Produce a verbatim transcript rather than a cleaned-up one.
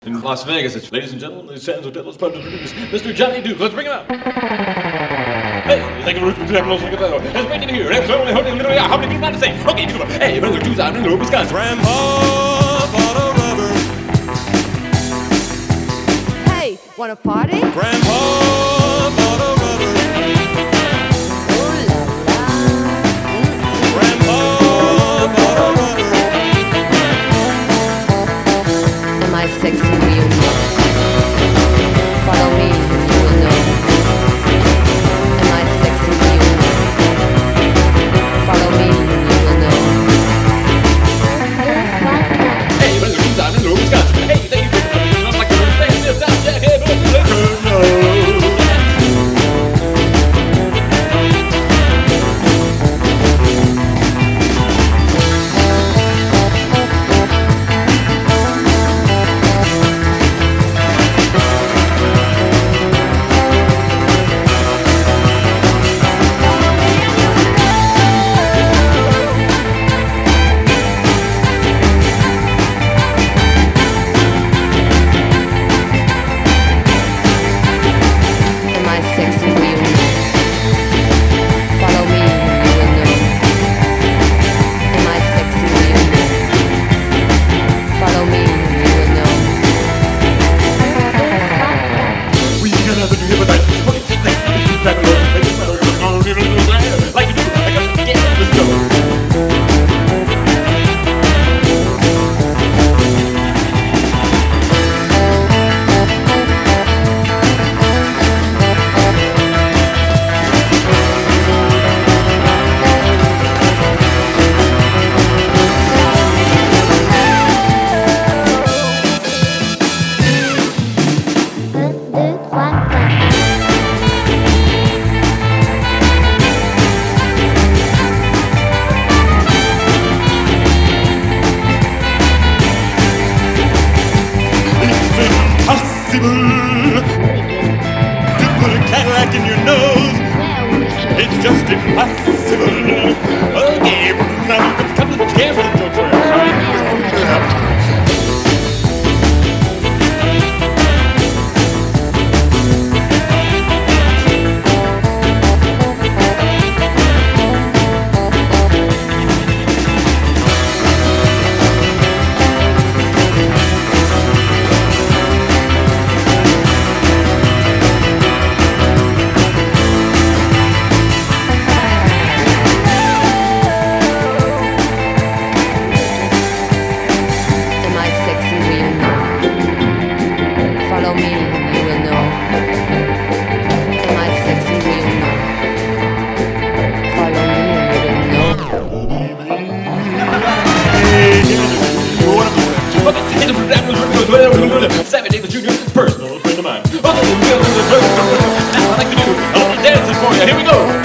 In Las Vegas, it's ladies and gentlemen, the Sands Hotel is proud to introduce Mister Johnny Duke. Let's bring him out. Hey, thank you for having us. It's great to hear. How many people to say? Okay, come on. Hey, brother, two I'm in Wisconsin. Grandpa bought a rubber. Hey, wanna party? Grandpa bought a rubber. Ooh la la. Grandpa bought a rubber. Am I sexy? Will you know? Follow me, you will know. Am I sexy? Will you know? Follow me, you will know. Hey, brother, two I'm in Wisconsin. Hey, thank you for having us. Like the Sands Hotel, Jack. Hey, brother, like you do. I got to get on the show. To put a Cadillac in your nose, it's just impossible. Okay, now you can come to the camp with the jokes. Am I sexy? Will you know? Follow me, you will know. Am I sexy? Will you know? Follow me, you will know. Sammy Davis Junior, personal friend of mine. Now I like to do all the dances for you. Here we go.